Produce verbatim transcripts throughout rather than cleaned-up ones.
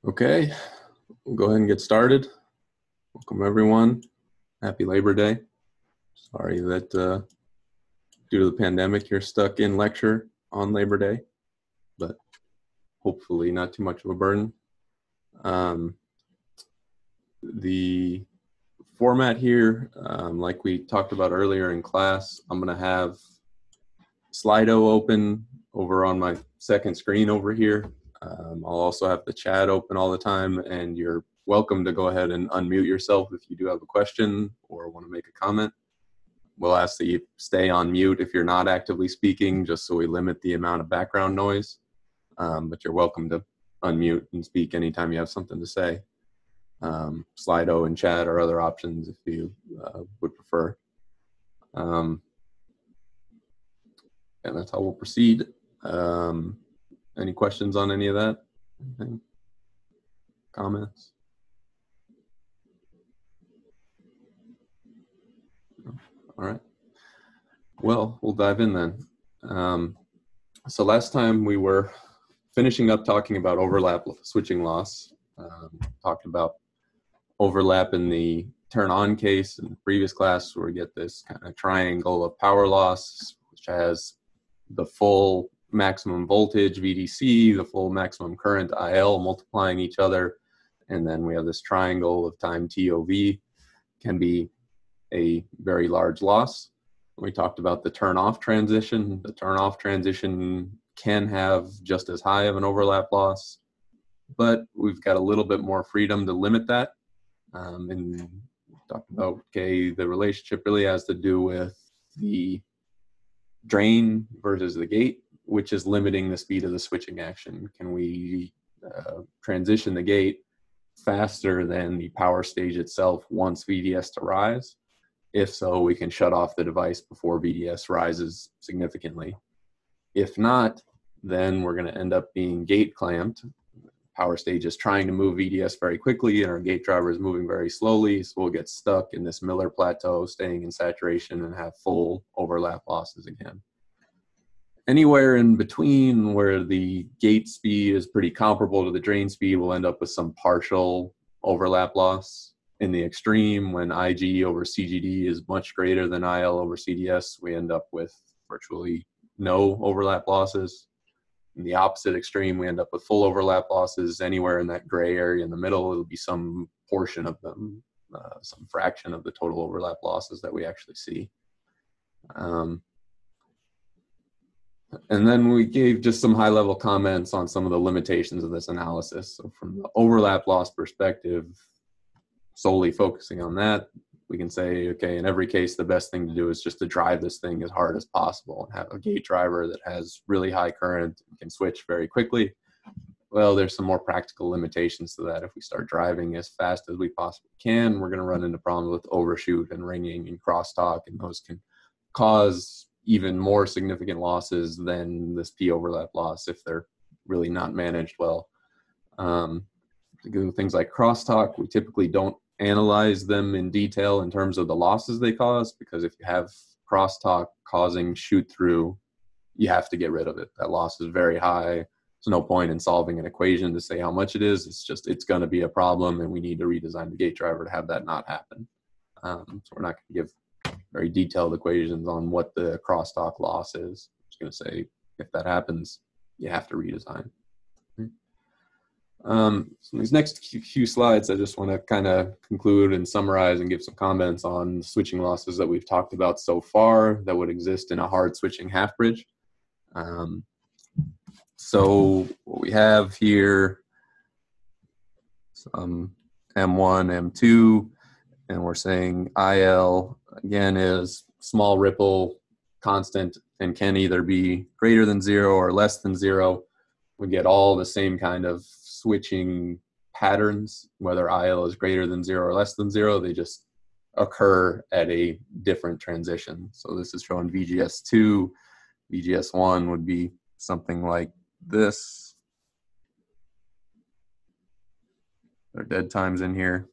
Okay, we'll go ahead and get started. Welcome everyone. Happy Labor Day. Sorry that uh, due to the pandemic, you're stuck in lecture on Labor Day, but hopefully not too much of a burden. Um, the format here, um, like we talked about earlier in class, I'm going to have Slido open over on my second screen over here. Um, I'll also have the chat open all the time, and you're welcome to go ahead and unmute yourself if you do have a question or want to make a comment. We'll ask that you stay on mute if you're not actively speaking, just so we limit the amount of background noise. Um, but you're welcome to unmute and speak anytime you have something to say. Um, Slido and chat are other options if you uh, would prefer. Um, and that's how we'll proceed. Um, any questions on any of that? Anything? Comments? All right. Well, we'll dive in then. Um, so last time we were finishing up talking about overlap switching loss. Um, talked about overlap in the turn on case in the previous class, where we get this kind of triangle of power loss, which has the full maximum voltage V D C, the full maximum current I L multiplying each other. And then we have this triangle of time T O V, can be a very large loss. We talked about the turn off transition. The turn off transition can have just as high of an overlap loss, but we've got a little bit more freedom to limit that. Um, and we talked about, okay, the relationship really has to do with the drain versus the gate, which is limiting the speed of the switching action. Can we uh, transition the gate faster than the power stage itself wants V D S to rise? If so, we can shut off the device before V D S rises significantly. If not, then we're going to end up being gate clamped. Power stage is trying to move V D S very quickly, and our gate driver is moving very slowly, so we'll get stuck in this Miller plateau, staying in saturation, and have full overlap losses again. Anywhere in between where the gate speed is pretty comparable to the drain speed, we'll end up with some partial overlap loss. In the extreme, when I G over C G D is much greater than I L over C D S, we end up with virtually no overlap losses. In the opposite extreme, we end up with full overlap losses. Anywhere in that gray area in the middle, it'll be some portion of them, uh, some fraction of the total overlap losses that we actually see. Um, and then we gave just some high-level comments on some of the limitations of this analysis. So from the overlap loss perspective, solely focusing on that, we can say, okay, in every case, the best thing to do is just to drive this thing as hard as possible and have a gate driver that has really high current and can switch very quickly. Well, there's some more practical limitations to that. If we start driving as fast as we possibly can, we're going to run into problems with overshoot and ringing and crosstalk, and those can cause even more significant losses than this P overlap loss if they're really not managed well. Um, things like crosstalk, we typically don't analyze them in detail in terms of the losses they cause, because if you have crosstalk causing shoot through, you have to get rid of it. That loss is very high. There's no point in solving an equation to say how much it is. It's just, it's going to be a problem, and we need to redesign the gate driver to have that not happen. Um, so we're not going to give very detailed equations on what the crosstalk loss is. I'm just going to say, if that happens, you have to redesign. Um, so these next few slides, I just want to kind of conclude and summarize and give some comments on switching losses that we've talked about so far that would exist in a hard switching half bridge. Um, so what we have here, some M one, M two, and we're saying I L, again, is small ripple, constant, and can either be greater than zero or less than zero. We get all the same kind of switching patterns, whether I L is greater than zero or less than zero. They just occur at a different transition. So this is showing V G S two. V G S one would be something like this. There are dead times in here.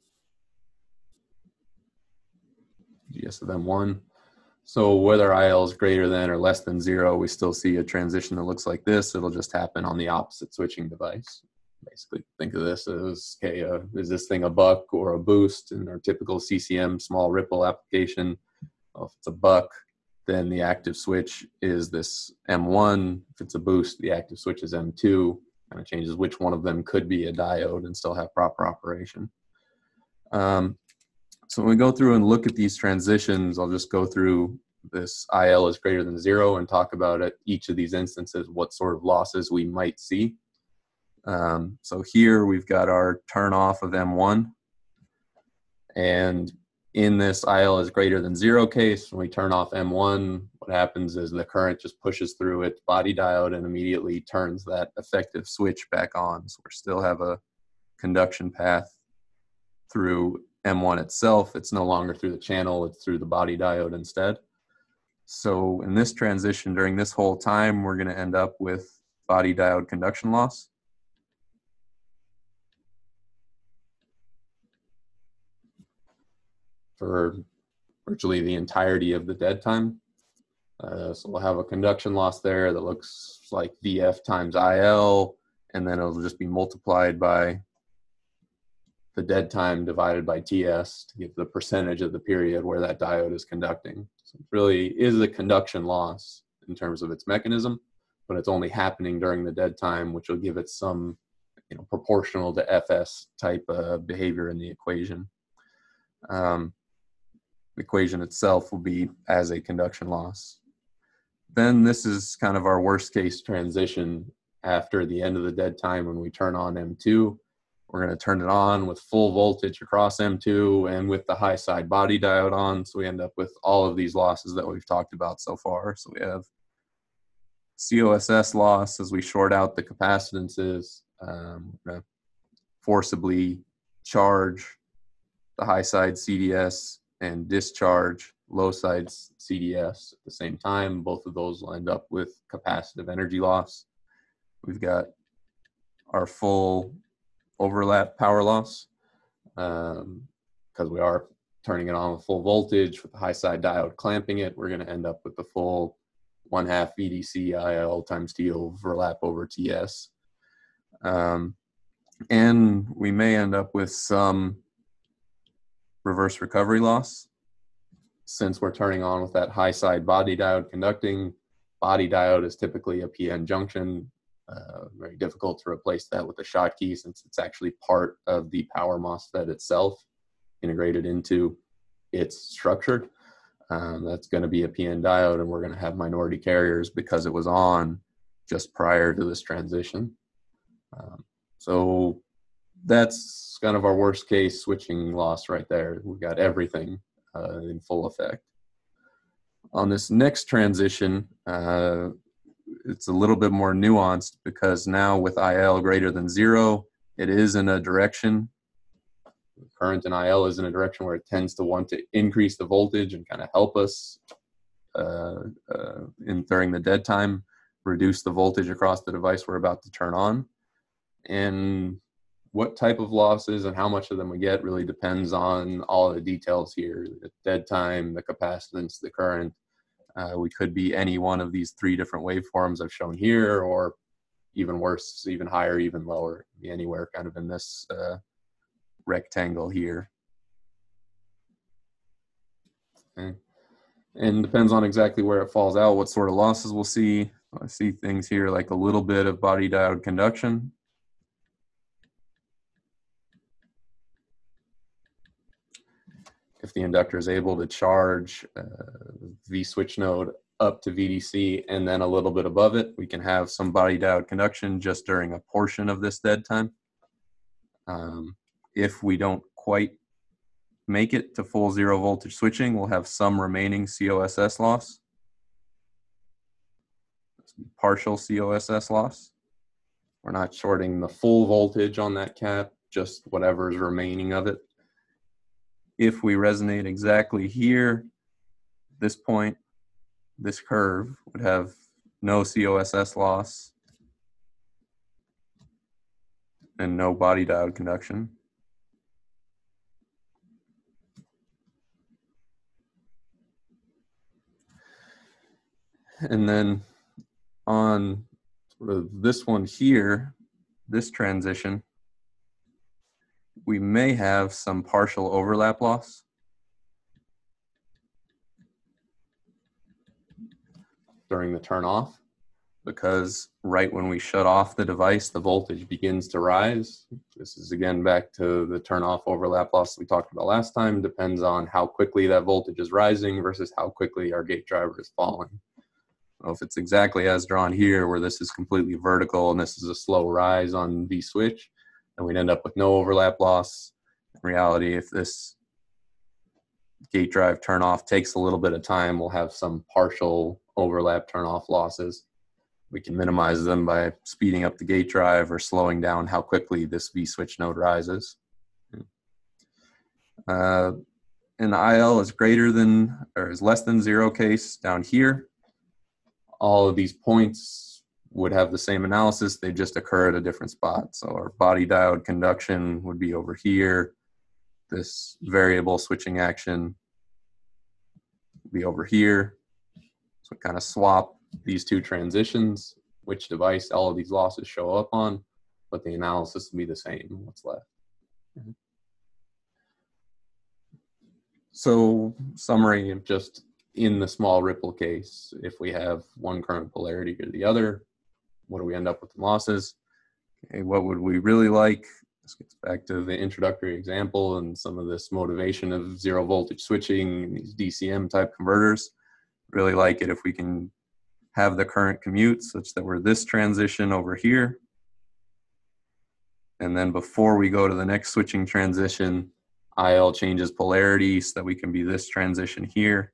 V G S of M one. So whether I L is greater than or less than zero, we still see a transition that looks like this. It'll just happen on the opposite switching device. basically think of this as, okay, uh, is this thing a buck or a boost? In our typical C C M small ripple application, well, if it's a buck, then the active switch is this M one. If it's a boost, the active switch is M two. Kind of changes which one of them could be a diode and still have proper operation. Um, so when we go through and look at these transitions, I'll just go through this I L is greater than zero and talk about at each of these instances what sort of losses we might see. Um, so here we've got our turn off of M one, and in this I L is greater than zero case, when we turn off M one, what happens is the current just pushes through its body diode and immediately turns that effective switch back on. So we still have a conduction path through M one itself. It's no longer through the channel, it's through the body diode instead. So in this transition, during this whole time, we're going to end up with body diode conduction loss. For virtually the entirety of the dead time. Uh, so we'll have a conduction loss there that looks like V F times I L, and then it'll just be multiplied by the dead time divided by T S to get the percentage of the period where that diode is conducting. So it really is a conduction loss in terms of its mechanism, but it's only happening during the dead time, which will give it some, you know, proportional to F S type uh, behavior in the equation. Um, the equation itself will be as a conduction loss. Then this is kind of our worst case transition after the end of the dead time when we turn on M two. We're going to turn it on with full voltage across M two and with the high side body diode on. So we end up with all of these losses that we've talked about so far. So we have C O S S loss as we short out the capacitances. Um, we're going to forcibly charge the high side C D S and discharge low side C D S at the same time. Both of those will end up with capacitive energy loss. We've got our full overlap power loss because um, we are turning it on with full voltage with the high side diode clamping it. We're going to end up with the full one half V D C I L times T overlap over T S. Um, and we may end up with some reverse recovery loss. Since we're turning on with that high side body diode conducting, body diode is typically a P N junction. Uh, very difficult to replace that with a Schottky since it's actually part of the power MOSFET itself, integrated into its structure. Um, that's going to be a P N diode, and we're going to have minority carriers because it was on just prior to this transition. Um, so that's kind of our worst case switching loss right there. We've got everything uh, in full effect. On this next transition, uh, it's a little bit more nuanced because now with I L greater than zero, it is in a direction. Current in I L is in a direction where it tends to want to increase the voltage and kind of help us uh, uh, in during the dead time, reduce the voltage across the device we're about to turn on. And what type of losses and how much of them we get really depends on all of the details here: the dead time, the capacitance, the current. Uh, we could be any one of these three different waveforms I've shown here, or even worse, even higher, even lower, be anywhere kind of in this uh, rectangle here. Okay. And depends on exactly where it falls out, what sort of losses we'll see. I see things here like a little bit of body diode conduction. If the inductor is able to charge uh, V switch node up to V D C and then a little bit above it, we can have some body diode conduction just during a portion of this dead time. Um, if we don't quite make it to full zero voltage switching, we'll have some remaining C O S S loss, partial C O S S loss. We're not shorting the full voltage on that cap, just whatever is remaining of it. If we resonate exactly here, this point, this curve would have no C O S S loss and no body diode conduction. And then on sort of this one here, this transition, we may have some partial overlap loss. During the turn off, because right when we shut off the device, the voltage begins to rise. This is again back to the turn off overlap loss we talked about last time. Depends on how quickly that voltage is rising versus how quickly our gate driver is falling. So if it's exactly as drawn here, where this is completely vertical and this is a slow rise on V switch, then we'd end up with no overlap loss. In reality, if this gate drive turn off takes a little bit of time, we'll have some partial overlap turn off losses. We can minimize them by speeding up the gate drive or slowing down how quickly this V switch node rises. Uh, in the I L is greater than or is less than zero case down here, all of these points would have the same analysis. They just occur at a different spot. So our body diode conduction would be over here. This variable switching action would be over here. So kind of swap these two transitions, which device all of these losses show up on, but the analysis will be the same, what's left. Mm-hmm. So summary of just in the small ripple case, if we have one current polarity or the other, what do we end up with in losses? Okay, what would we really like? This gets back to the introductory example and some of this motivation of zero voltage switching, these D C M type converters. Really like it if we can have the current commute such that we're this transition over here. And then before we go to the next switching transition, I L changes polarity so that we can be this transition here.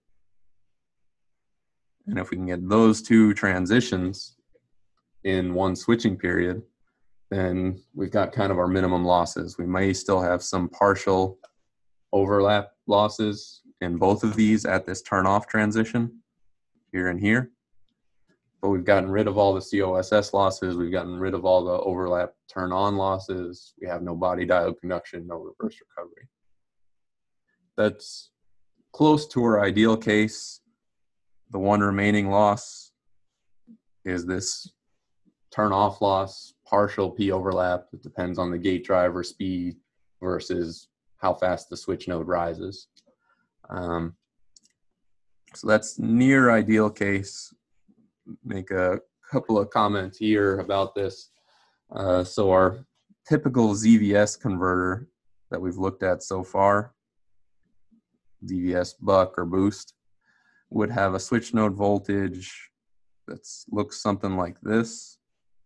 And if we can get those two transitions in one switching period, then we've got kind of our minimum losses. We may still have some partial overlap losses in both of these at this turn off transition, here and here. But we've gotten rid of all the C O S S losses. We've gotten rid of all the overlap turn on losses. We have no body diode conduction, no reverse recovery. That's close to our ideal case. The one remaining loss is this turn off loss, partial P overlap. It depends on the gate driver speed versus how fast the switch node rises. Um, so that's near ideal case. Make a couple of comments here about this. Uh, so our typical Z V S converter that we've looked at so far, Z V S buck or boost, would have a switch node voltage that looks something like this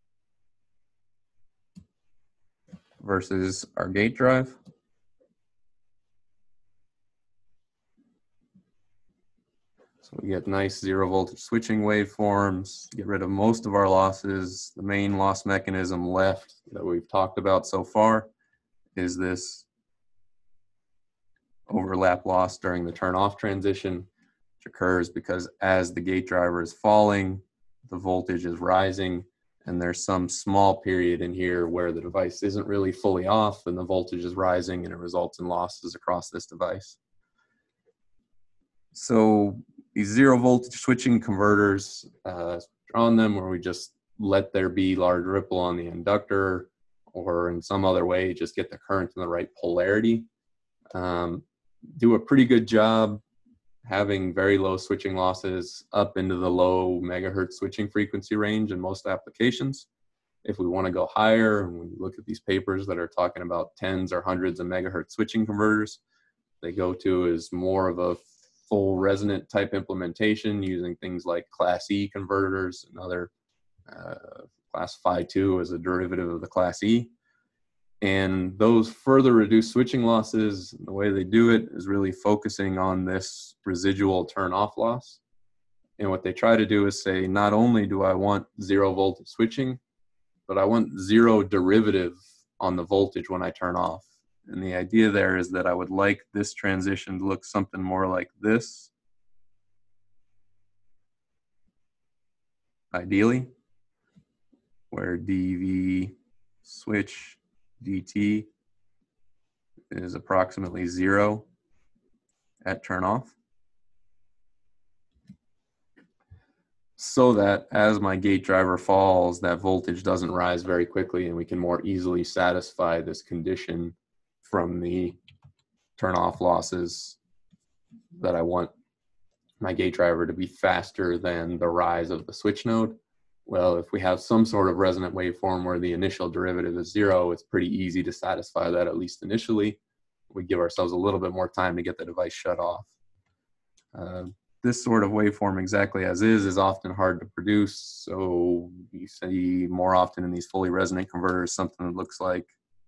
versus our gate drive. So we get nice zero voltage switching waveforms, get rid of most of our losses. The main loss mechanism left that we've talked about so far is this overlap loss during the turn off transition, which occurs because as the gate driver is falling, the voltage is rising, and there's some small period in here where the device isn't really fully off and the voltage is rising, and it results in losses across this device. So these zero voltage switching converters, uh, on them where we just let there be large ripple on the inductor, or in some other way just get the current in the right polarity, um, do a pretty good job having very low switching losses up into the low megahertz switching frequency range in most applications. If we want to go higher, and when you look at these papers that are talking about tens or hundreds of megahertz switching converters, they go to is more of a full resonant type implementation using things like Class E converters and other uh, Class Phi two as a derivative of the Class E. And those further reduced switching losses, the way they do it is really focusing on this residual turn off loss. And what they try to do is say, not only do I want zero voltage switching, but I want zero derivative on the voltage when I turn off. And the idea there is that I would like this transition to look something more like this, ideally, where D V switch D T is approximately zero at turn off. so that as my gate driver falls, that voltage doesn't rise very quickly, and we can more easily satisfy this condition from the turn-off losses that I want my gate driver to be faster than the rise of the switch node. Well, if we have some sort of resonant waveform where the initial derivative is zero, it's pretty easy to satisfy that, at least initially. We give ourselves a little bit more time to get the device shut off. Uh, this sort of waveform exactly as is is often hard to produce, so you see more often in these fully resonant converters something that looks like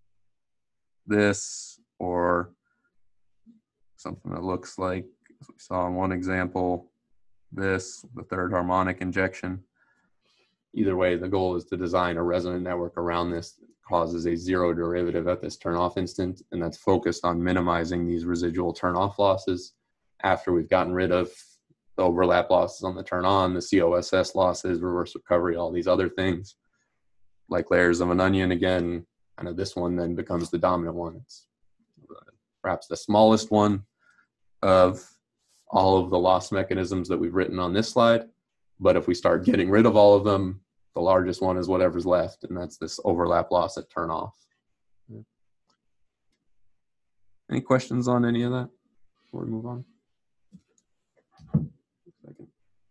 this, or something that looks like, as we saw in one example, this, the third harmonic injection. Either way, the goal is to design a resonant network around this that causes a zero derivative at this turn-off instant, and that's focused on minimizing these residual turn-off losses after we've gotten rid of the overlap losses on the turn-on, the C O S S losses, reverse recovery, all these other things. Like layers of an onion, again, kind of this one then becomes the dominant one. It's perhaps the smallest one of all of the loss mechanisms that we've written on this slide. But if we start getting rid of all of them, the largest one is whatever's left, and that's this overlap loss at turn off. Any questions on any of that before we move on? Second.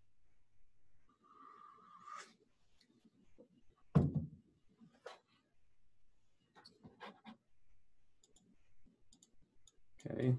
Okay.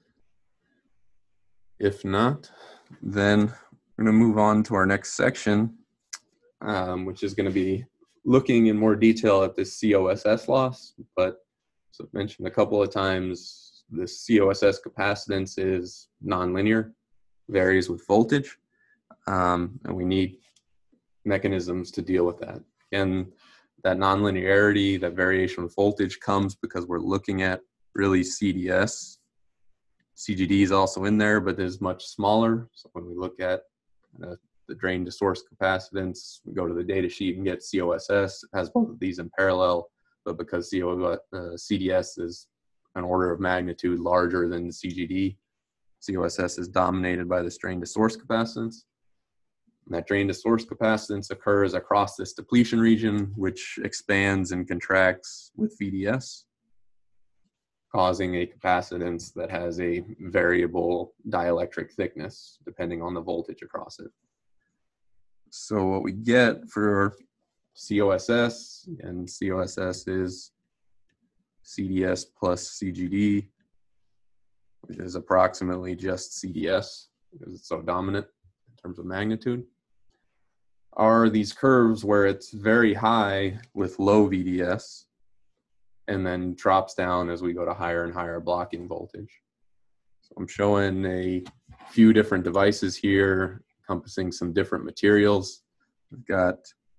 If not, then we're going to move on to our next section, um, which is going to be looking in more detail at this C O S S loss. But as I've mentioned a couple of times, the C O S S capacitance is nonlinear, varies with voltage, um, and we need mechanisms to deal with that. And that nonlinearity, that variation with voltage, comes because we're looking at really C D S. C G D is also in there, but is much smaller. So when we look at uh, the drain to source capacitance, we go to the data sheet and get C O S S. It has both of these in parallel, but because C O, uh, C D S is an order of magnitude larger than C G D, C O S S is dominated by this drain to source capacitance. And that drain to source capacitance occurs across this depletion region, which expands and contracts with V D S, causing a capacitance that has a variable dielectric thickness depending on the voltage across it. So what we get for C O S S, and C O S S is C D S plus C G D, which is approximately just C D S because it's so dominant in terms of magnitude, are these curves where it's very high with low V D S and then drops down as we go to higher and higher blocking voltage. So I'm showing a few different devices here encompassing some different materials. We've got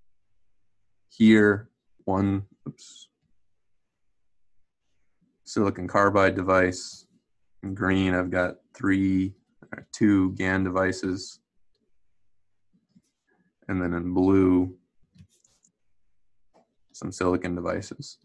here one, oops, silicon carbide device. In green, I've got three, two GaN devices. And then in blue, some silicon devices.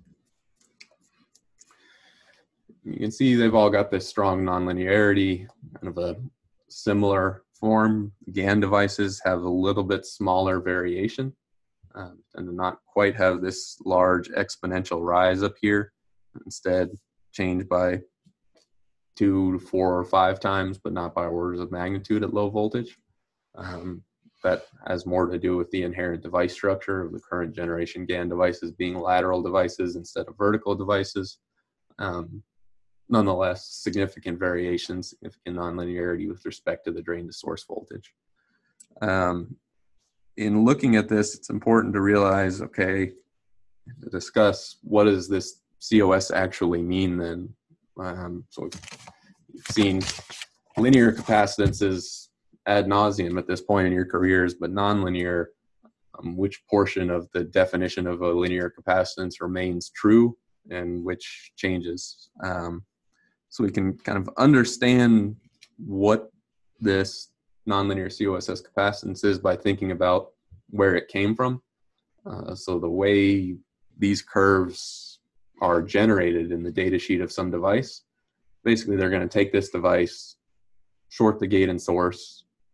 You can see they've all got this strong nonlinearity, kind of a similar form. GaN devices have a little bit smaller variation um, and do not quite have this large exponential rise up here. Instead, change by two to four or five times, but not by orders of magnitude at low voltage. Um, that has more to do with the inherent device structure of the current generation GaN devices being lateral devices instead of vertical devices. Um, nonetheless, significant variation, significant nonlinearity with respect to the drain to source voltage. Um, in looking at this, it's important to realize, okay, to discuss what does this C O S actually mean then. Um, so we've seen linear capacitances ad nauseum at this point in your careers, but nonlinear, um, which portion of the definition of a linear capacitance remains true and which changes. Um, so we can kind of understand what this nonlinear C O S S capacitance is by thinking about where it came from. Uh, so the way these curves are generated in the data sheet of some device, basically they're going to take this device, short the gate and source,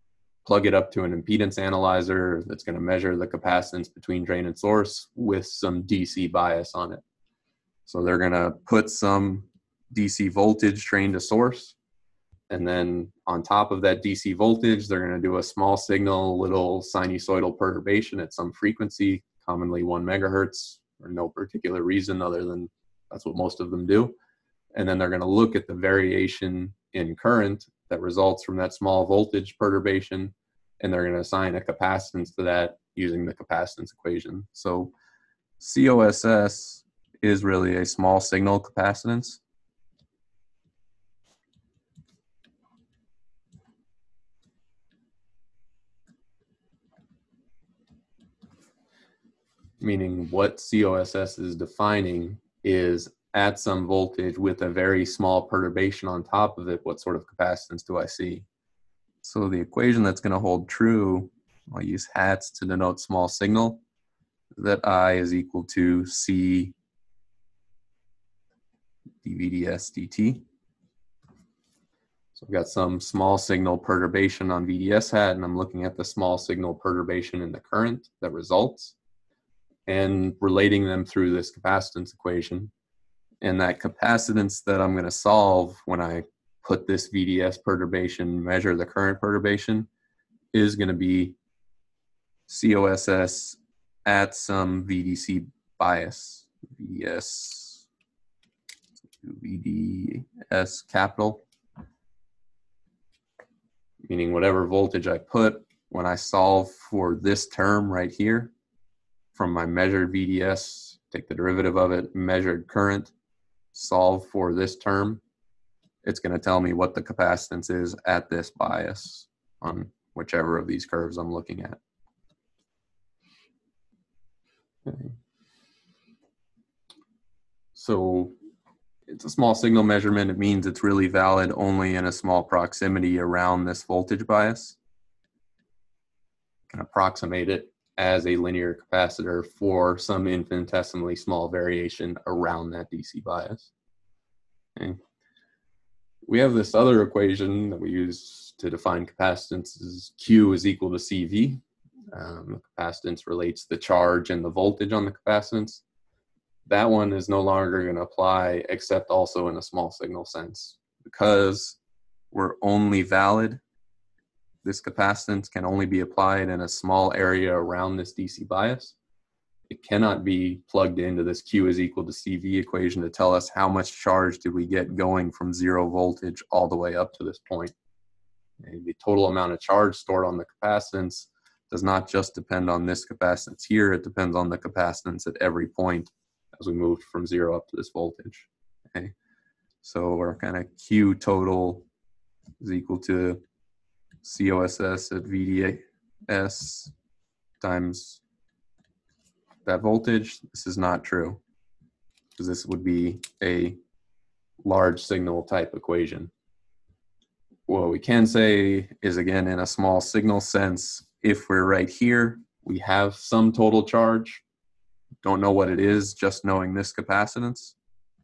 plug it up to an impedance analyzer that's going to measure the capacitance between drain and source with some D C bias on it. So they're going to put some D C voltage drain to source, and then on top of that D C voltage, they're going to do a small signal, little sinusoidal perturbation at some frequency, commonly one megahertz, for no particular reason other than that's what most of them do. And then they're going to look at the variation in current that results from that small voltage perturbation, and they're going to assign a capacitance to that using the capacitance equation. So C O S S is really a small signal capacitance. Meaning what C O S S is defining is at some voltage with a very small perturbation on top of it, what sort of capacitance do I see? So the equation that's going to hold true, I'll use hats to denote small signal, that I is equal to C d V D S dt. So I've got some small signal perturbation on V D S hat, and I'm looking at the small signal perturbation in the current that results, and relating them through this capacitance equation. And that capacitance that I'm going to solve when I put this V D S perturbation, measure the current perturbation, is going to be C O S S at some V D C bias. V D S, V D S capital, meaning whatever voltage I put when I solve for this term right here, from my measured V D S, take the derivative of it, measured current, solve for this term, it's going to tell me what the capacitance is at this bias on whichever of these curves I'm looking at. Okay. So it's a small signal measurement. It means it's really valid only in a small proximity around this voltage bias. You can approximate it as a linear capacitor for some infinitesimally small variation around that D C bias. Okay. We have this other equation that we use to define capacitance is Q is equal to C V. Um, the capacitance relates the charge and the voltage on the capacitance. That one is no longer going to apply except also in a small signal sense, because we're only valid. This capacitance can only be applied in a small area around this D C bias. It cannot be plugged into this Q is equal to C V equation to tell us how much charge did we get going from zero voltage all the way up to this point. And the total amount of charge stored on the capacitance does not just depend on this capacitance here, it depends on the capacitance at every point as we moved from zero up to this voltage. Okay, so our kind of Q total is equal to C O S S at V D S times that voltage. This is not true, because this would be a large signal type equation. What we can say is, again, in a small signal sense, if we're right here, we have some total charge. Don't know what it is, just knowing this capacitance.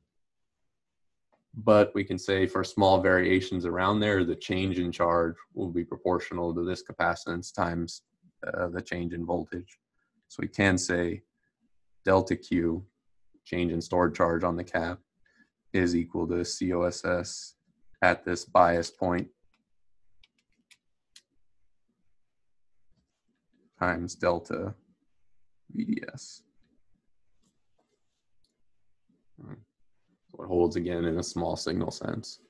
But we can say for small variations around there, the change in charge will be proportional to this capacitance times uh, the change in voltage. So we can say delta Q, change in stored charge on the cap, is equal to C O S S at this bias point times delta V D S. So it holds again in a small signal sense.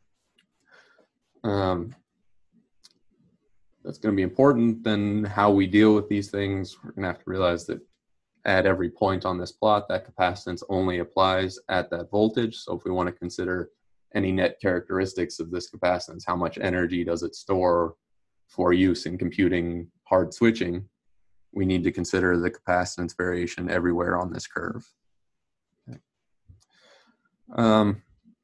Um, that's going to be important. Then how we deal with these things, we're going to have to realize that at every point on this plot, that capacitance only applies at that voltage. So if we want to consider any net characteristics of this capacitance, how much energy does it store for use in computing hard switching, we need to consider the capacitance variation everywhere on this curve. Okay. Um,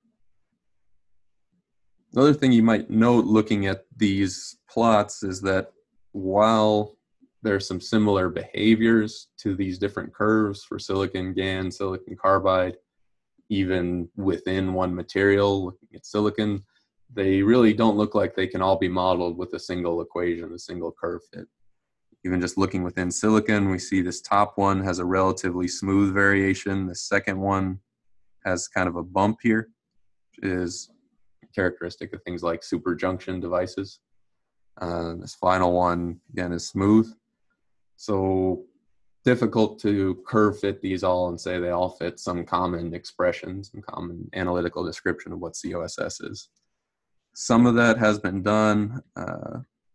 another thing you might note looking at these plots is that while there's some similar behaviors to these different curves for silicon, GaN, silicon carbide, even within one material, looking at silicon, they really don't look like they can all be modeled with a single equation, a single curve fit. Even just looking within silicon, we see this top one has a relatively smooth variation. The second one has kind of a bump here, which is characteristic of things like superjunction devices. Uh, this final one, again, is smooth. So difficult to curve fit these all and say they all fit some common expression, some common analytical description of what C O S S is. Some of that has been done uh,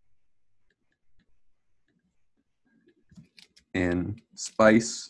in SPICE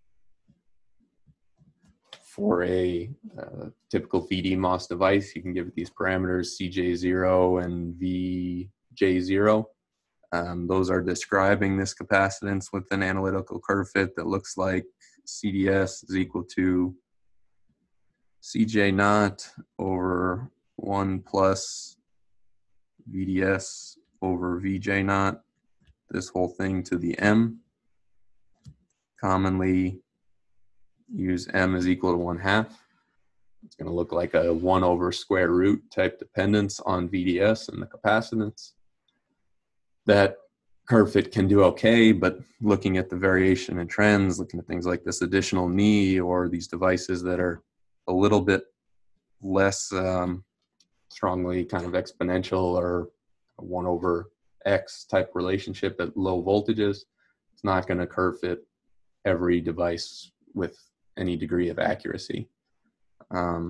for a uh, typical V D MOS device. You can give it these parameters C J zero and V J zero. Um, those are describing this capacitance with an analytical curve fit that looks like C D S is equal to C J naught over one plus V D S over V J naught, this whole thing to the M. Commonly use M is equal to one half. It's going to look like a one over square root type dependence on V D S and the capacitance. That curve fit can do okay, but looking at the variation and trends, looking at things like this additional knee or these devices that are a little bit less um, strongly kind of exponential or a one over X type relationship at low voltages, it's not going to curve fit every device with any degree of accuracy. Um,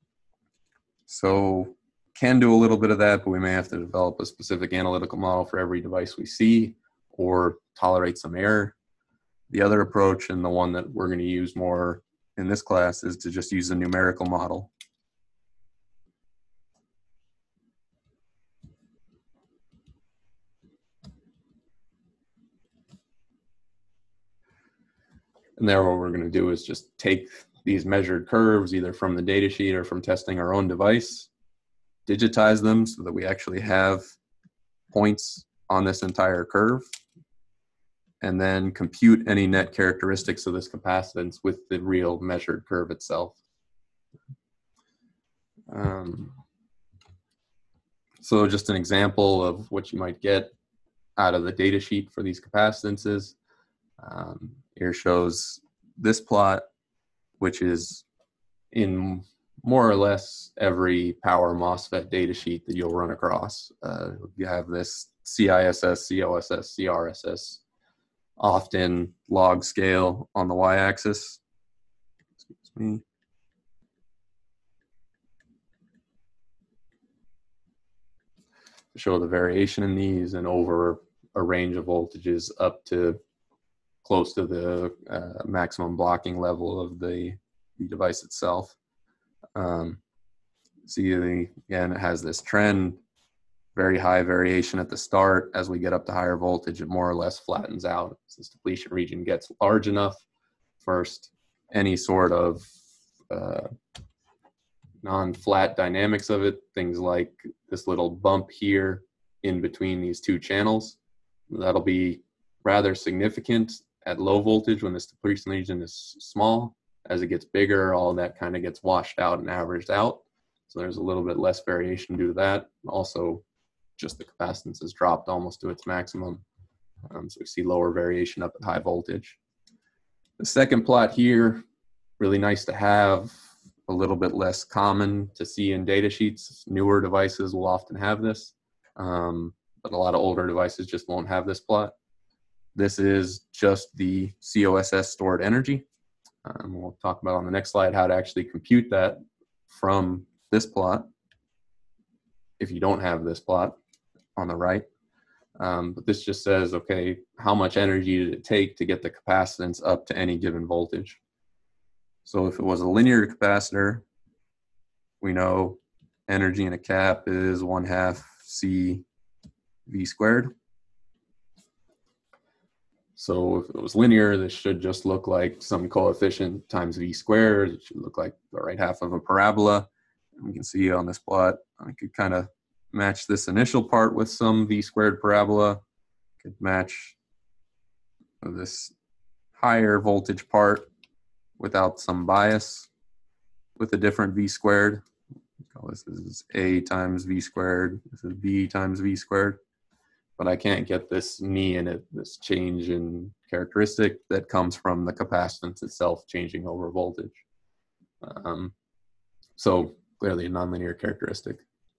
so can do a little bit of that, but we may have to develop a specific analytical model for every device we see or tolerate some error. The other approach, and the one that we're going to use more in this class, is to just use a numerical model. And there what we're going to do is just take these measured curves either from the data sheet or from testing our own device, digitize them so that we actually have points on this entire curve, and then compute any net characteristics of this capacitance with the real measured curve itself. Um, so just an example of what you might get out of the data sheet for these capacitances. Um, here shows this plot, which is in more or less every power MOSFET data sheet that you'll run across. Uh, you have this C I S S, C O S S, C R S S, often log scale on the y-axis. Excuse me. To show the variation in these and over a range of voltages up to close to the uh, maximum blocking level of the, the device itself. Um, see, the, again, it has this trend, very high variation at the start. As we get up to higher voltage, it more or less flattens out. As this depletion region gets large enough, first, any sort of uh, non-flat dynamics of it, things like this little bump here in between these two channels, that'll be rather significant at low voltage when this depletion region is small. As it gets bigger, all that kind of gets washed out and averaged out. So there's a little bit less variation due to that. Also, just the capacitance has dropped almost to its maximum. Um, so we see lower variation up at high voltage. The second plot here, really nice to have, a little bit less common to see in data sheets. Newer devices will often have this, um, but a lot of older devices just won't have this plot. This is just the C O S S stored energy. Um, we'll talk about on the next slide how to actually compute that from this plot if you don't have this plot on the right. Um, but this just says, okay, how much energy did it take to get the capacitance up to any given voltage? So if it was a linear capacitor, we know energy in a cap is one half C V squared. So if it was linear, this should just look like some coefficient times V squared. It should look like the right half of a parabola. And we can see on this plot, I could kind of match this initial part with some V squared parabola. Could match this higher voltage part without some bias with a different V squared. So this is A times V squared. This is B times V squared. But I can't get this knee in it, this change in characteristic that comes from the capacitance itself changing over voltage. Um, so clearly a nonlinear characteristic.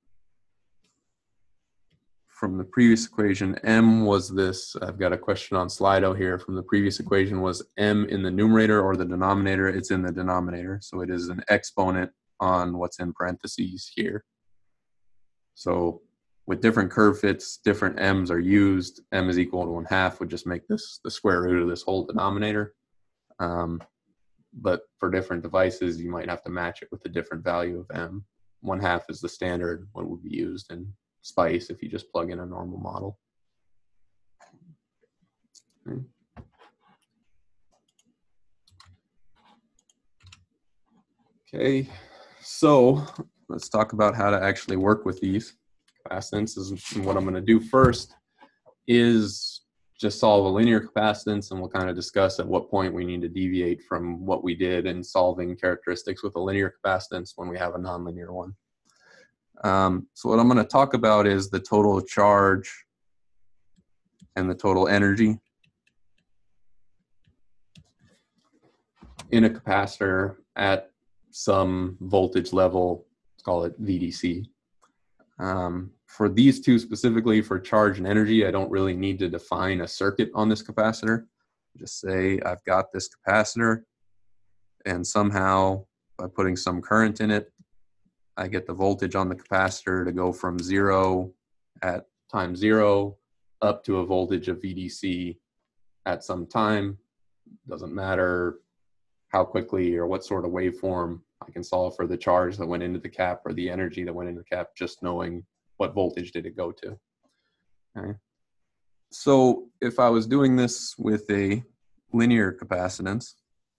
From the previous equation, M was this, I've got a question on Slido here. From the previous equation, was M in the numerator or the denominator? It's in the denominator, so it is an exponent on what's in parentheses here. So with different curve fits, different M's are used. M is equal to one half would just make this the square root of this whole denominator. Um, but for different devices, you might have to match it with a different value of M. One half is the standard, what would be used in SPICE if you just plug in a normal model. Okay. Okay, so let's talk about how to actually work with these capacitance. And what I'm going to do first is just solve a linear capacitance, and we'll kind of discuss at what point we need to deviate from what we did in solving characteristics with a linear capacitance when we have a nonlinear one. Um, so what I'm going to talk about is the total charge and the total energy in a capacitor at some voltage level, let's call it V D C. Um, for these two specifically, for charge and energy, I don't really need to define a circuit on this capacitor. Just say I've got this capacitor, and somehow by putting some current in it, I get the voltage on the capacitor to go from zero at time zero up to a voltage of V D C at some time. Doesn't matter how quickly or what sort of waveform. I can solve for the charge that went into the cap or the energy that went into the cap, just knowing what voltage did it go to. Okay. So if I was doing this with a linear capacitance,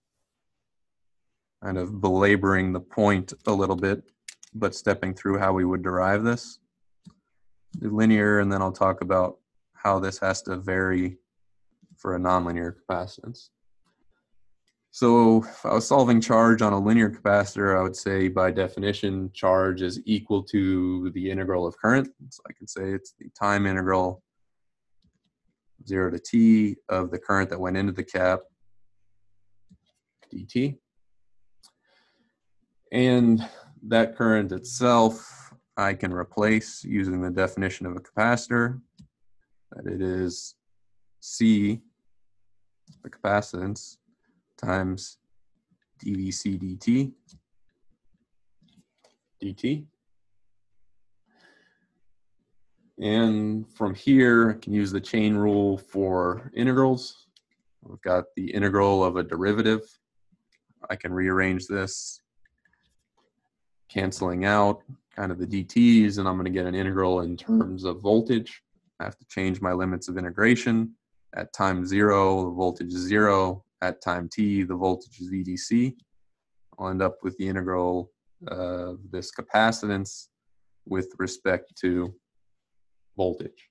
kind of belaboring the point a little bit, but stepping through how we would derive this. Do linear, and then I'll talk about how this has to vary for a nonlinear capacitance. So if I was solving charge on a linear capacitor, I would say by definition, charge is equal to the integral of current. So I can say it's the time integral zero to t of the current that went into the cap, dt. And that current itself, I can replace using the definition of a capacitor, that it is C, the capacitance, times dVc dt, dt. And from here, I can use the chain rule for integrals. We've got the integral of a derivative. I can rearrange this, canceling out kind of the dt's, and I'm going to get an integral in terms of voltage. I have to change my limits of integration. At time zero, the voltage is zero. At time t, the voltage is V D C. I'll end up with the integral of this capacitance with respect to voltage.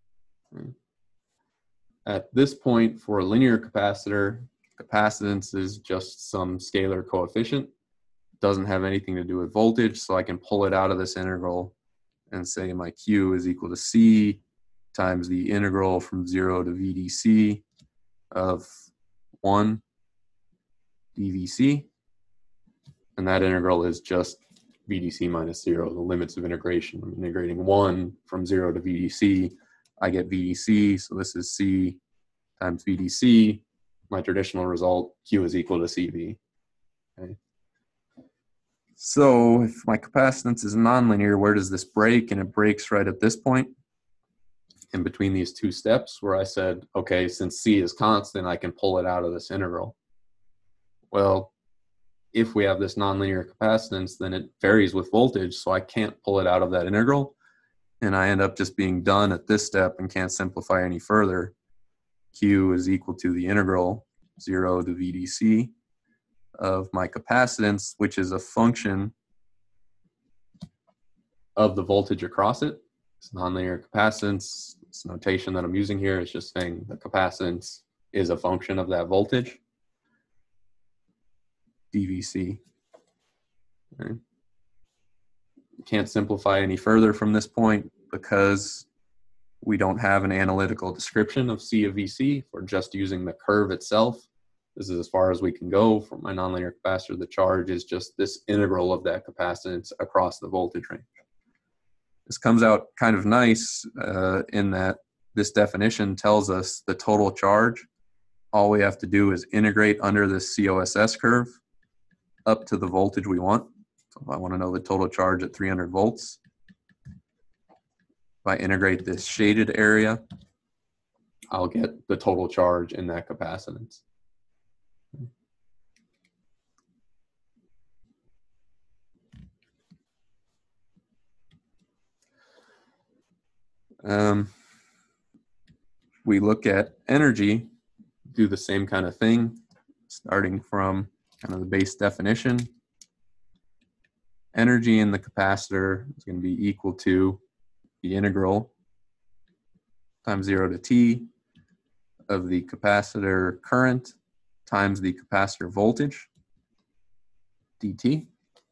At this point, for a linear capacitor, capacitance is just some scalar coefficient. It doesn't have anything to do with voltage, so I can pull it out of this integral and say my Q is equal to C times the integral from zero to V D C of one dVc. And that integral is just V D C minus zero, the limits of integration. I'm integrating one from zero to V D C. I get V D C, so this is C times V D C. My traditional result, Q is equal to C V. Okay. So if my capacitance is nonlinear, where does this break? And it breaks right at this point in between these two steps where I said, okay, since C is constant, I can pull it out of this integral. Well, if we have this nonlinear capacitance, then it varies with voltage, so I can't pull it out of that integral. And I end up just being done at this step and can't simplify any further. Q is equal to the integral zero to V D C of my capacitance, which is a function of the voltage across it. It's nonlinear capacitance. This notation that I'm using here is just saying the capacitance is a function of that voltage. dVc. Okay. can't simplify any further from this point because we don't have an analytical description of C of V C. We're just using the curve itself. This is as far as we can go for my nonlinear capacitor. The charge is just this integral of that capacitance across the voltage range. This comes out kind of nice uh, in that this definition tells us the total charge. All we have to do is integrate under this C O S S curve up to the voltage we want. So if I want to know the total charge at three hundred volts, if I integrate this shaded area, I'll get the total charge in that capacitance. Um, we look at energy, do the same kind of thing, starting from kind of the base definition. Energy in the capacitor is going to be equal to the integral times zero to t of the capacitor current times the capacitor voltage, dt.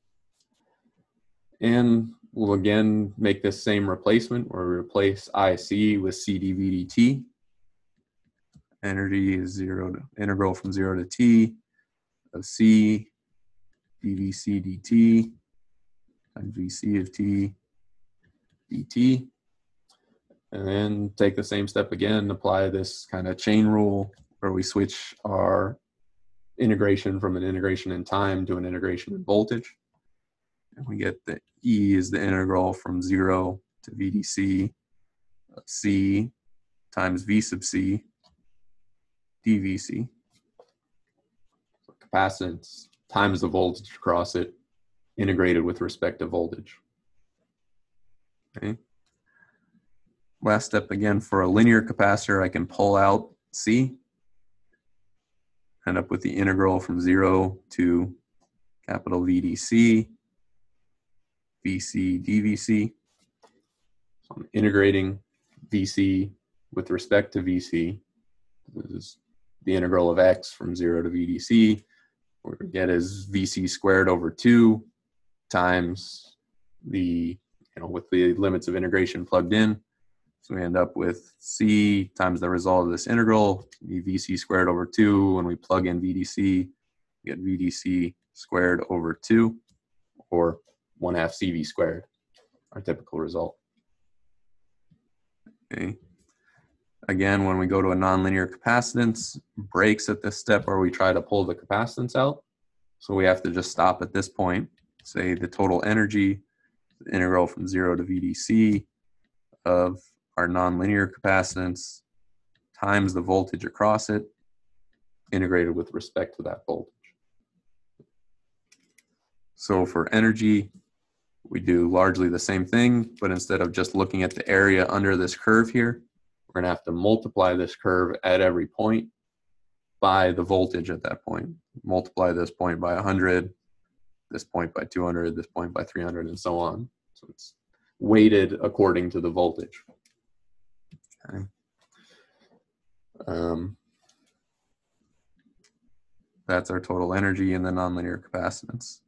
And we'll again make this same replacement where we replace I C with C dV dt. Energy is zero to integral from zero to t of C dVc dt times Vc of t dt. And then take the same step again, apply this kind of chain rule where we switch our integration from an integration in time to an integration in voltage. And we get that E is the integral from zero to V D C of C times V sub C dVc. So capacitance times the voltage across it, integrated with respect to voltage. Okay. Last step again, for a linear capacitor, I can pull out C, end up with the integral from zero to capital V D C, V C dVc. So I'm integrating V C with respect to V C. This is the integral of x from zero to V D C. What we get is V C squared over two times the, you know, with the limits of integration plugged in. So we end up with C times the result of this integral, V C squared over two. When we plug in V D C, we get V D C squared over two, or one half C V squared, our typical result. Okay. Again, when we go to a nonlinear capacitance, breaks at this step where we try to pull the capacitance out. So we have to just stop at this point, say the total energy, the integral from zero to V D C of our nonlinear capacitance times the voltage across it, integrated with respect to that voltage. So for energy, we do largely the same thing, but instead of just looking at the area under this curve here, we're gonna have to multiply this curve at every point by the voltage at that point. Multiply this point by one hundred, this point by two hundred, this point by three hundred, and so on. So it's weighted according to the voltage. Okay. Um, that's our total energy in the nonlinear capacitance.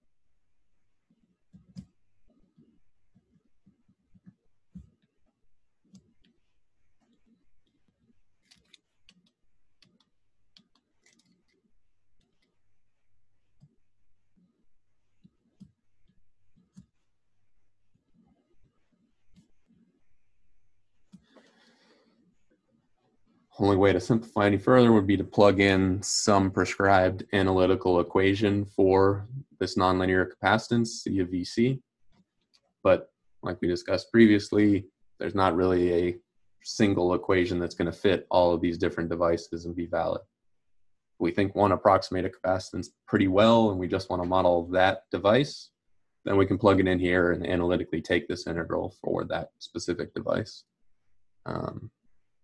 Only way to simplify any further would be to plug in some prescribed analytical equation for this nonlinear capacitance, C of V C. But like we discussed previously, there's not really a single equation that's going to fit all of these different devices and be valid. We think one approximate a capacitance pretty well, and we just want to model that device, then we can plug it in here and analytically take this integral for that specific device. Um,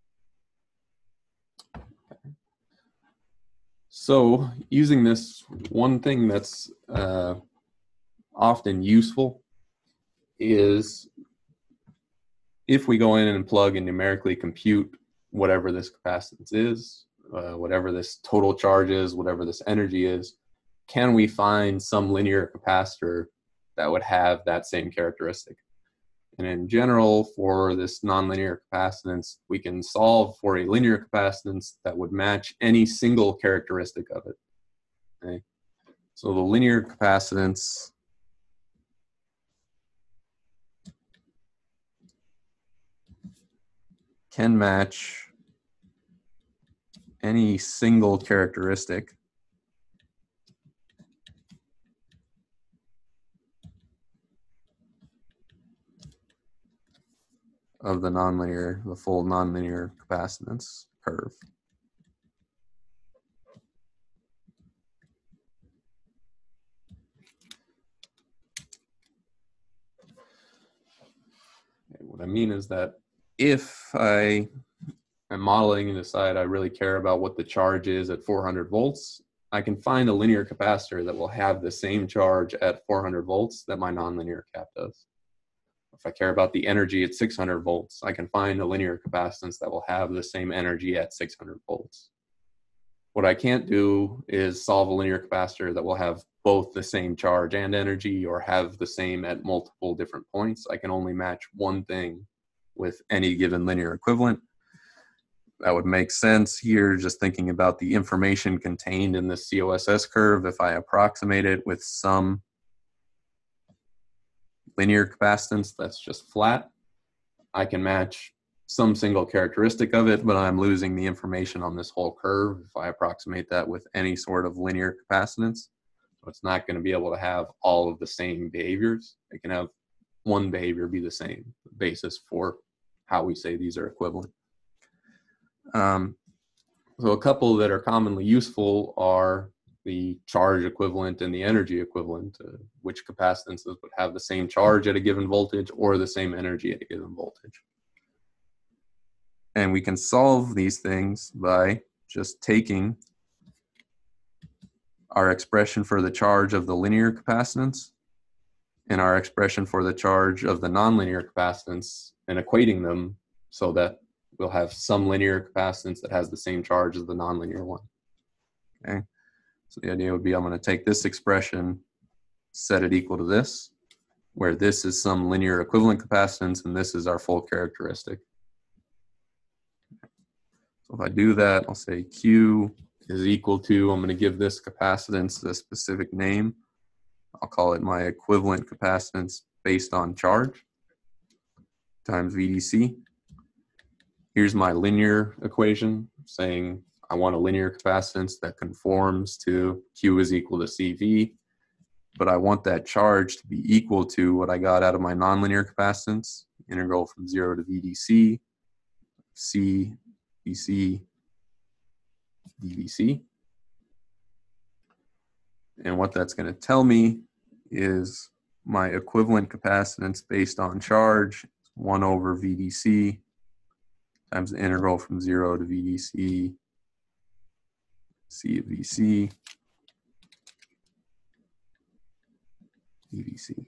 So using this, one thing that's uh, often useful is if we go in and plug and numerically compute whatever this capacitance is, uh, whatever this total charge is, whatever this energy is, can we find some linear capacitor that would have that same characteristic. And in general, for this nonlinear capacitance, we can solve for a linear capacitance that would match any single characteristic of it. Okay? So the linear capacitance can match any single characteristic of the nonlinear, the full nonlinear capacitance curve. Okay, what I mean is that if I am modeling and decide I really care about what the charge is at four hundred volts, I can find a linear capacitor that will have the same charge at four hundred volts that my nonlinear cap does. If I care about the energy at six hundred volts, I can find a linear capacitance that will have the same energy at six hundred volts. What I can't do is solve a linear capacitor that will have both the same charge and energy or have the same at multiple different points. I can only match one thing with any given linear equivalent. That would make sense here, just thinking about the information contained in the C O S S curve. If I approximate it with some linear capacitance that's just flat, I can match some single characteristic of it, but I'm losing the information on this whole curve if I approximate that with any sort of linear capacitance. So it's not going to be able to have all of the same behaviors. It can have one behavior be the same, the basis for how we say these are equivalent. Um, so a couple that are commonly useful are the charge equivalent and the energy equivalent, uh, which capacitances would have the same charge at a given voltage or the same energy at a given voltage. And we can solve these things by just taking our expression for the charge of the linear capacitance and our expression for the charge of the nonlinear capacitance and equating them so that we'll have some linear capacitance that has the same charge as the nonlinear one. Okay. So the idea would be I'm going to take this expression, set it equal to this, where this is some linear equivalent capacitance and this is our full characteristic. So if I do that, I'll say Q is equal to, I'm going to give this capacitance a specific name. I'll call it my equivalent capacitance based on charge times V D C. Here's my linear equation saying I want a linear capacitance that conforms to Q is equal to C V, but I want that charge to be equal to what I got out of my nonlinear capacitance, integral from zero to V D C, C, V C, D V C. And what that's going to tell me is my equivalent capacitance based on charge, one over V D C times the integral from zero to V D C, C of V C, D V C.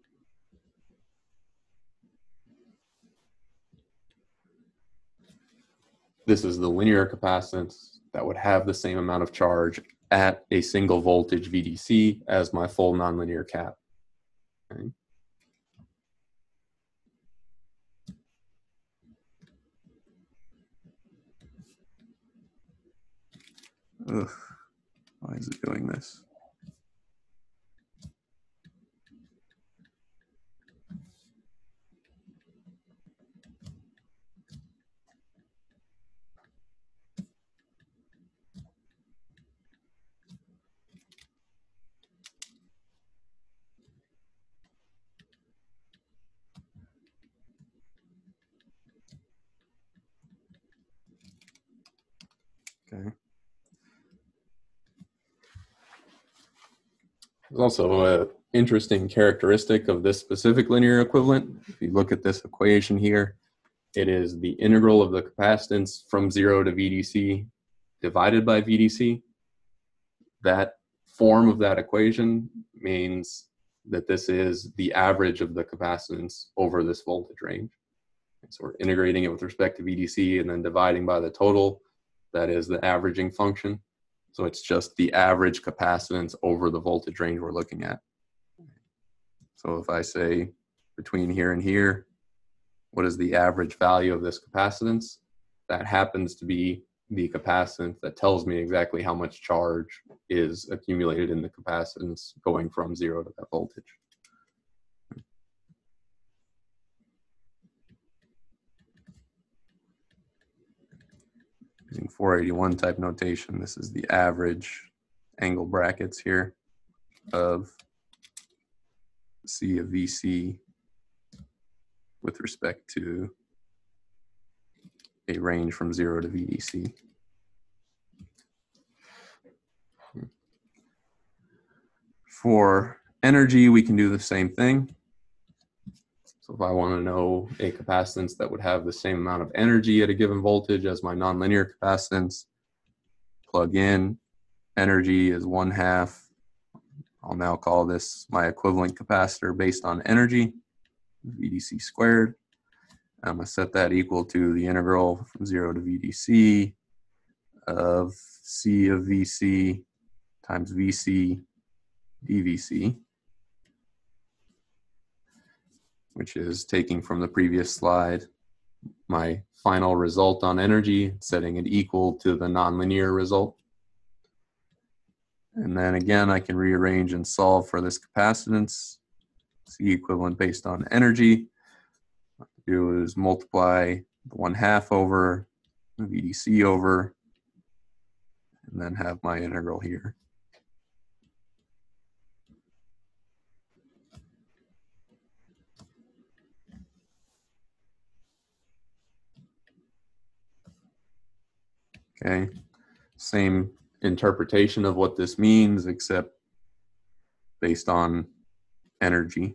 This is the linear capacitance that would have the same amount of charge at a single voltage V D C as my full nonlinear cap. Okay. Ugh, why is it doing this? Okay. There's also an interesting characteristic of this specific linear equivalent. If you look at this equation here, it is the integral of the capacitance from zero to V D C divided by V D C. That form of that equation means that this is the average of the capacitance over this voltage range. So we're integrating it with respect to V D C and then dividing by the total. That is the averaging function. So it's just the average capacitance over the voltage range we're looking at. So if I say between here and here, what is the average value of this capacitance? That happens to be the capacitance that tells me exactly how much charge is accumulated in the capacitance going from zero to that voltage. Using four eighty-one type notation, this is the average angle brackets here of C of V C with respect to a range from zero to V D C. For energy, we can do the same thing. So if I want to know a capacitance that would have the same amount of energy at a given voltage as my nonlinear capacitance, plug in, energy is one half. I'll now call this my equivalent capacitor based on energy, V D C squared. I'm going to set that equal to the integral from zero to V D C of C of V C times V C d V C, which is taking from the previous slide my final result on energy, setting it equal to the nonlinear result. And then again, I can rearrange and solve for this capacitance. C equivalent based on energy. What I do is multiply the one half over the V D C over, and then have my integral here. Okay, same interpretation of what this means, except based on energy.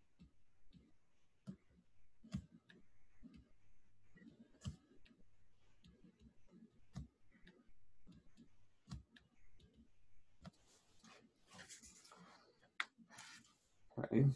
Okay.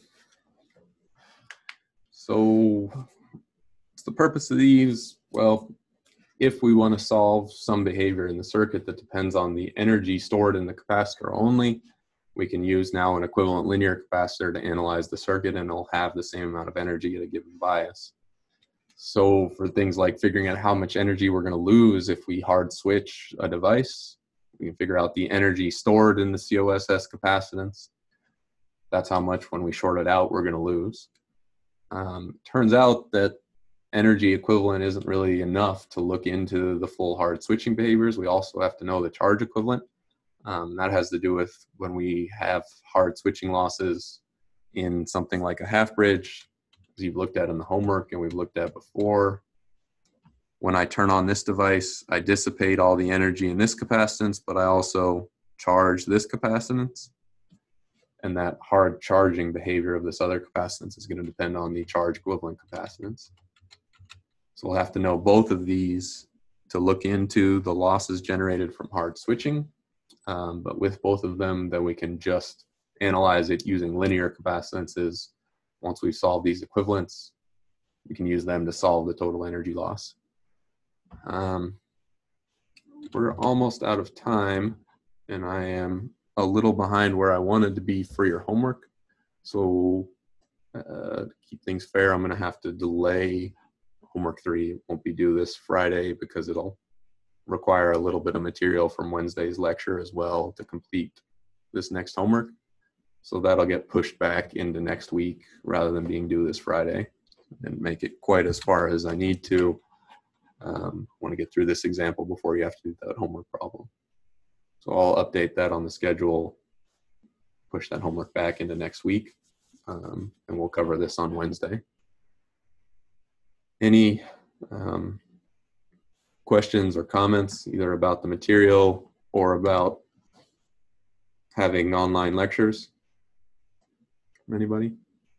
So what's the purpose of these? Well, if we want to solve some behavior in the circuit that depends on the energy stored in the capacitor only, we can use now an equivalent linear capacitor to analyze the circuit, and it'll have the same amount of energy at a given bias. So for things like figuring out how much energy we're going to lose if we hard switch a device, we can figure out the energy stored in the C O S S capacitance. That's how much when we short it out we're going to lose. Um, turns out that energy equivalent isn't really enough to look into the full hard switching behaviors. We also have to know the charge equivalent. Um, that has to do with when we have hard switching losses in something like a half bridge, as you've looked at in the homework and we've looked at before. When I turn on this device, I dissipate all the energy in this capacitance, but I also charge this capacitance. And that hard charging behavior of this other capacitance is going to depend on the charge equivalent capacitance. So we'll have to know both of these to look into the losses generated from hard switching. Um, but with both of them, then we can just analyze it using linear capacitances. Once we've solved these equivalents, we can use them to solve the total energy loss. Um, we're almost out of time, and I am a little behind where I wanted to be for your homework. So uh, to keep things fair, I'm going to have to delay homework three. It won't be due this Friday because it'll require a little bit of material from Wednesday's lecture as well to complete this next homework. So that'll get pushed back into next week rather than being due this Friday, and make it quite as far as I need to. Um, want to get through this example before you have to do that homework problem. So I'll update that on the schedule, push that homework back into next week, um, and we'll cover this on Wednesday. Any um, questions or comments either about the material or about having online lectures? Anybody?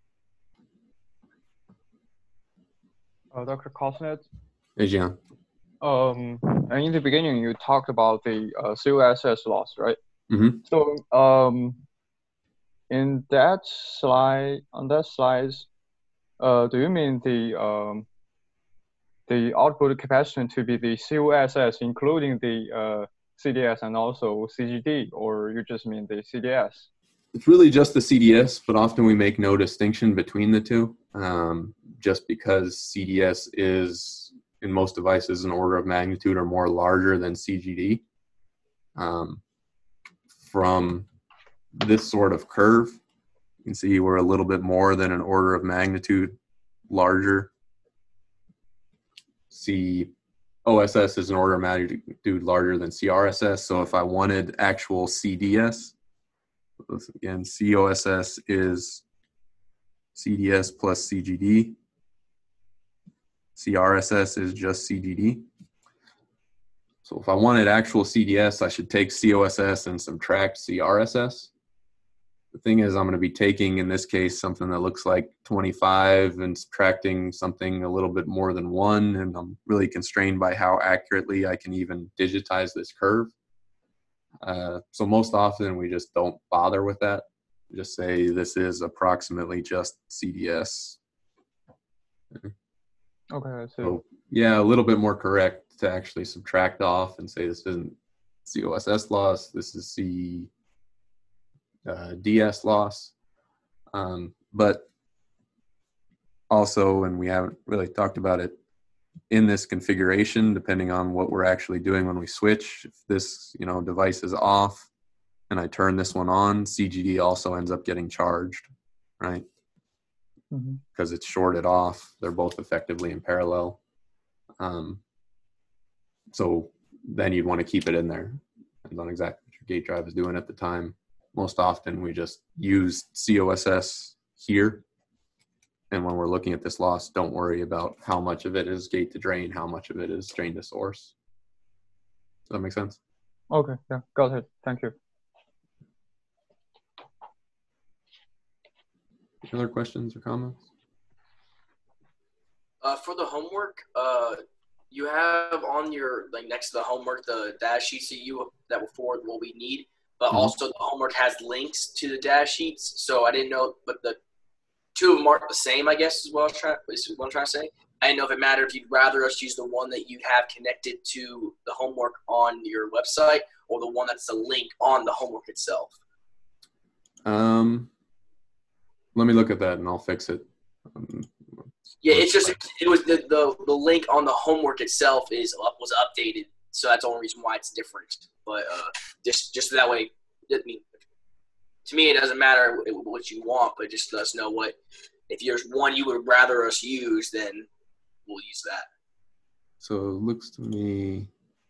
Uh, Doctor Kosnet, Hey, Jian. um, and in the beginning, you talked about the uh, C O S S loss, right? Mm-hmm. So, um, in that slide, on that slide, uh, do you mean the um, the output capacitance to be the C O S S, including the uh, C D S and also C G D, or you just mean the C D S? it's really just the C D S, but often we make no distinction between the two, um, just because C D S is, in most devices, an order of magnitude or more larger than C G D. Um, from this sort of curve, you can see we're a little bit more than an order of magnitude larger. C O S S is an order of magnitude larger than C R S S. So if I wanted actual C D S, again, C O S S is C D S plus C G D. C R S S is just C G D. So if I wanted actual C D S, I should take C O S S and subtract C R S S. The thing is, I'm going to be taking, in this case, something that looks like twenty-five and subtracting something a little bit more than one, and I'm really constrained by how accurately I can even digitize this curve. Uh, so most often we just don't bother with that. Just say this is approximately just C D S. Okay, I see. So yeah, a little bit more correct to actually subtract off and say this isn't C O S S loss, this is C uh, D S loss. Um, but also, and we haven't really talked about it, in this configuration, depending on what we're actually doing when we switch, if this, you know, device is off and I turn this one on, C G D also ends up getting charged, right? Mm-hmm. Because it's shorted off. They're both effectively in parallel. Um, so then you'd want to keep it in there. Depends on exactly what your gate drive is doing at the time. Most often we just use C O S S here. And when we're looking at this loss, don't worry about how much of it is gate to drain, how much of it is drain to source. Does that make sense? Okay, yeah, got it. Thank you. Any other questions or comments? Uh, for the homework, uh, you have on your, like next to the homework, the dash sheets that you that will forward what we need, but Mm-hmm. also the homework has links to the dash sheets. So I didn't know, but the two of them aren't the same, I guess, is what I was trying, is what I'm trying to say. I didn't know if it mattered if you'd rather us use the one that you have connected to the homework on your website or the one that's a link on the homework itself. Um, let me look at that and I'll fix it. Um, Yeah, it's just it was the, the the link on the homework itself is up was updated, so that's the only reason why it's different. But uh, just just that way, I mean, to me it doesn't matter what you want, but just let us know what if there's one you would rather us use, then we'll use that. So it looks to me,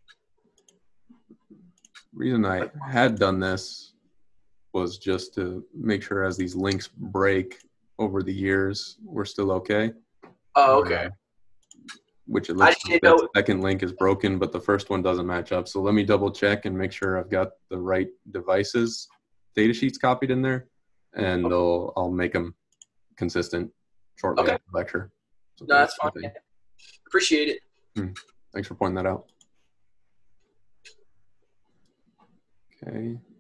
reason I had done this was just to make sure as these links break over the years, we're still okay. Oh, okay. Uh, which it looks I like didn't that know- second link is broken, but the first one doesn't match up. So let me double check and make sure I've got the right devices data sheets copied in there, and Okay. I'll, I'll make them consistent shortly Okay. after the lecture. So No, that's fine. okay. Appreciate it. Thanks for pointing that out. Okay.